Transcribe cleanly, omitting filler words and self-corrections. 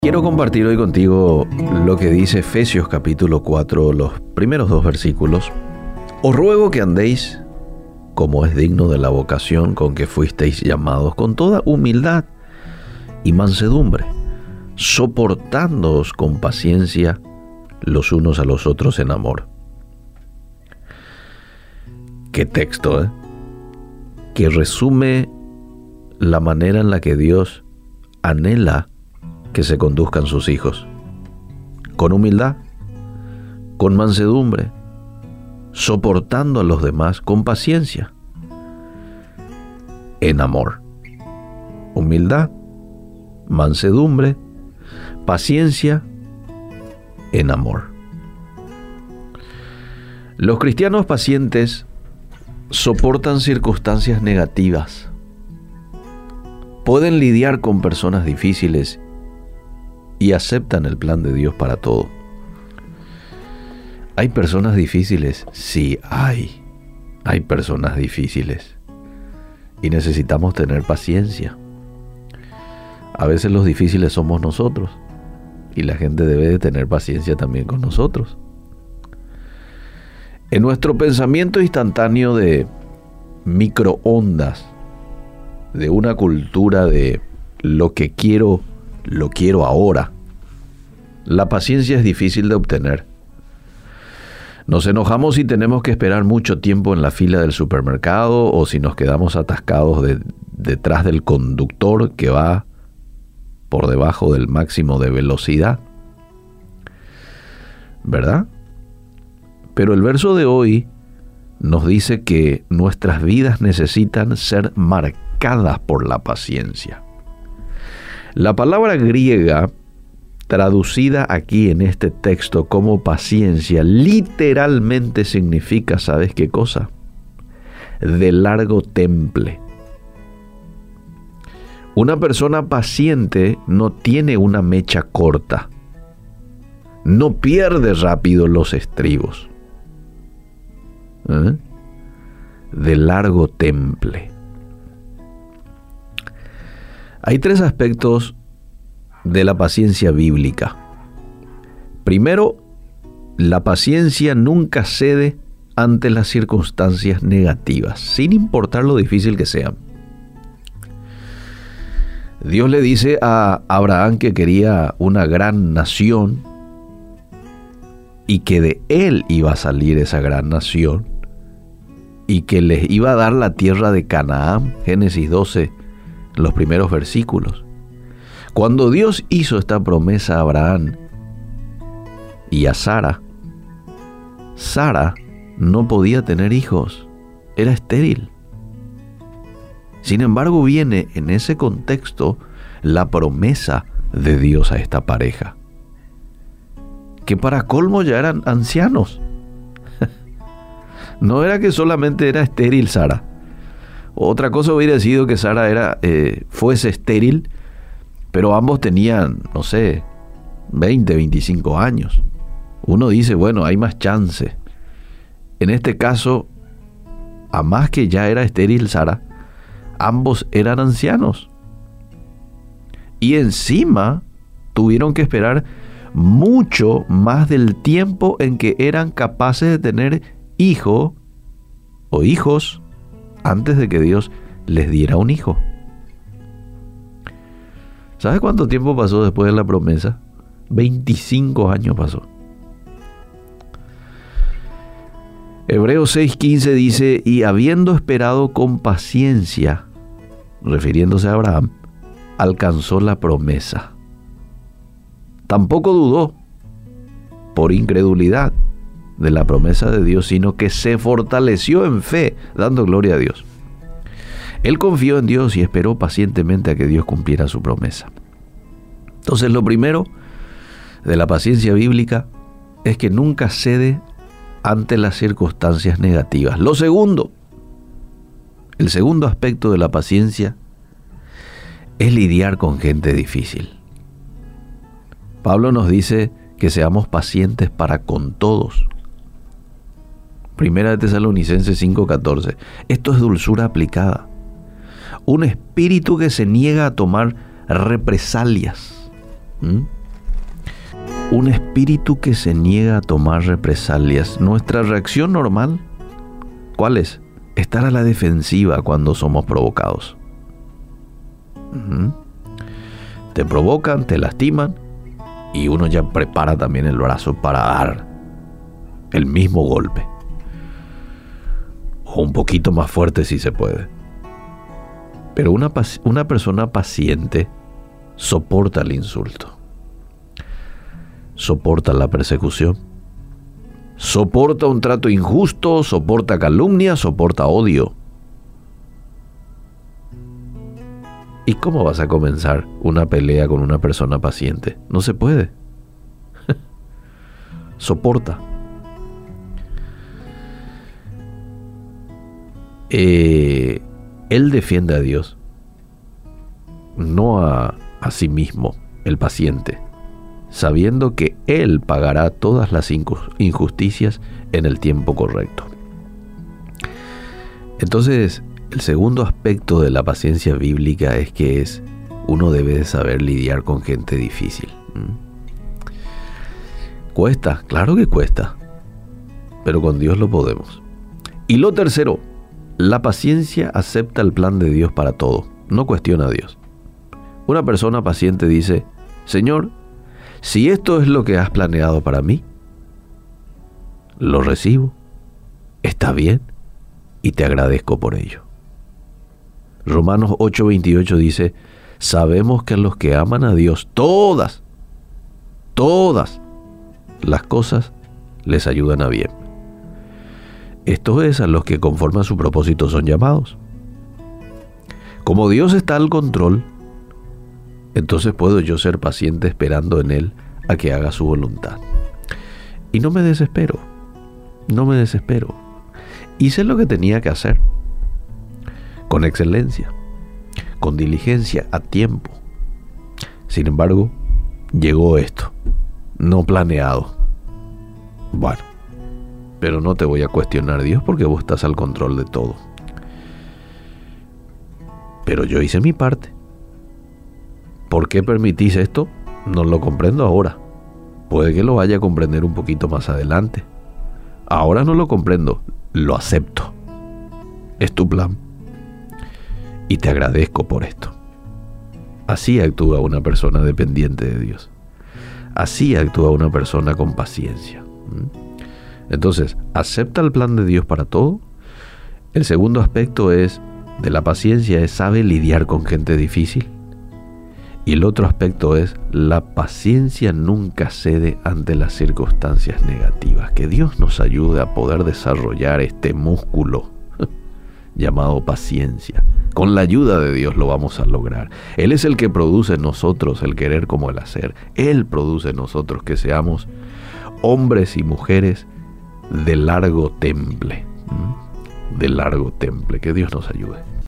Quiero compartir hoy contigo lo que dice Efesios capítulo 4, los primeros 2 versículos. Os ruego que andéis como es digno de la vocación con que fuisteis llamados, con toda humildad y mansedumbre, soportándoos con paciencia los unos a los otros en amor. Qué texto, que resume la manera en la que Dios anhela que se conduzcan sus hijos, con humildad, con mansedumbre, soportando a los demás con paciencia, en amor. Humildad, mansedumbre, paciencia, en amor. Los cristianos pacientes soportan circunstancias negativas, pueden lidiar con personas difíciles y aceptan el plan de Dios para todo. ¿Hay personas difíciles? Sí, hay personas difíciles. Y necesitamos tener paciencia. A veces los difíciles somos nosotros. Y la gente debe de tener paciencia también con nosotros. En nuestro pensamiento instantáneo de microondas, de una cultura de lo que quiero, lo quiero ahora, la paciencia es difícil de obtener. Nos enojamos si tenemos que esperar mucho tiempo en la fila del supermercado o si nos quedamos atascados detrás del conductor que va por debajo del máximo de velocidad, ¿verdad? Pero el verso de hoy nos dice que nuestras vidas necesitan ser marcadas por la paciencia. La palabra griega traducida aquí en este texto como paciencia literalmente significa, ¿sabes qué cosa? De largo temple. Una persona paciente no tiene una mecha corta, no pierde rápido los estribos. De largo temple. Hay 3 aspectos de la paciencia bíblica. Primero, la paciencia nunca cede ante las circunstancias negativas, sin importar lo difícil que sean. Dios le dice a Abraham que quería una gran nación y que de él iba a salir esa gran nación y que les iba a dar la tierra de Canaán, Génesis 12, los primeros versículos. Cuando Dios hizo esta promesa a Abraham y a Sara, Sara no podía tener hijos, era estéril. Sin embargo, viene en ese contexto la promesa de Dios a esta pareja, que para colmo ya eran ancianos. No era que solamente era estéril Sara. Otra cosa hubiera sido que Sara fuese estéril, pero ambos tenían, 20, 25 años. Uno dice, bueno, hay más chance. En este caso, a más que ya era estéril Sara, ambos eran ancianos. Y encima tuvieron que esperar mucho más del tiempo en que eran capaces de tener hijo o hijos antes de que Dios les diera un hijo. ¿Sabes cuánto tiempo pasó después de la promesa? 25 años pasó. Hebreos 6:15 dice, y habiendo esperado con paciencia, refiriéndose a Abraham, alcanzó la promesa. Tampoco dudó por incredulidad de la promesa de Dios, sino que se fortaleció en fe, dando gloria a Dios. Él confió en Dios y esperó pacientemente a que Dios cumpliera su promesa. Entonces, lo primero de la paciencia bíblica es que nunca cede ante las circunstancias negativas. Lo segundo, el segundo aspecto de la paciencia es lidiar con gente difícil. Pablo nos dice que seamos pacientes para con todos. Primera de Tesalonicenses 5:14. Esto es dulzura aplicada. Un espíritu que se niega a tomar represalias ¿Mm? Un espíritu que se niega a tomar represalias. Nuestra reacción normal, ¿cuál es? Estar a la defensiva cuando somos provocados. Te provocan, te lastiman y uno ya prepara también el brazo para dar el mismo golpe. O un poquito más fuerte si se puede. Pero una persona paciente soporta el insulto. Soporta la persecución. Soporta un trato injusto, soporta calumnia, soporta odio. ¿Y cómo vas a comenzar una pelea con una persona paciente? No se puede. Soporta. Él defiende a Dios, no a sí mismo, el paciente, sabiendo que Él pagará todas las injusticias en el tiempo correcto. Entonces, el segundo aspecto de la paciencia bíblica es que uno debe de saber lidiar con gente difícil. Cuesta, claro que cuesta, pero con Dios lo podemos. Y lo tercero, la paciencia acepta el plan de Dios para todo, no cuestiona a Dios. Una persona paciente dice: Señor, si esto es lo que has planeado para mí, lo recibo, está bien y te agradezco por ello. Romanos 8:28 dice: sabemos que a los que aman a Dios, todas las cosas les ayudan a bien. Esto es, a los que conforme a su propósito son llamados. Como Dios está al control, entonces puedo yo ser paciente esperando en Él a que haga su voluntad. Y no me desespero. Hice lo que tenía que hacer, con excelencia, con diligencia, a tiempo. Sin embargo, llegó esto, no planeado. Bueno, pero no te voy a cuestionar, Dios, porque vos estás al control de todo. Pero yo hice mi parte. ¿Por qué permitís esto? No lo comprendo ahora. Puede que lo vaya a comprender un poquito más adelante. Ahora no lo comprendo, lo acepto. Es tu plan. Y te agradezco por esto. Así actúa una persona dependiente de Dios. Así actúa una persona con paciencia. Entonces, acepta el plan de Dios para todo. El segundo aspecto de la paciencia es sabe lidiar con gente difícil. Y el otro aspecto es la paciencia nunca cede ante las circunstancias negativas. Que Dios nos ayude a poder desarrollar este músculo llamado paciencia. Con la ayuda de Dios lo vamos a lograr. Él es el que produce en nosotros el querer como el hacer. Él produce en nosotros que seamos hombres y mujeres de largo temple. Que Dios nos ayude.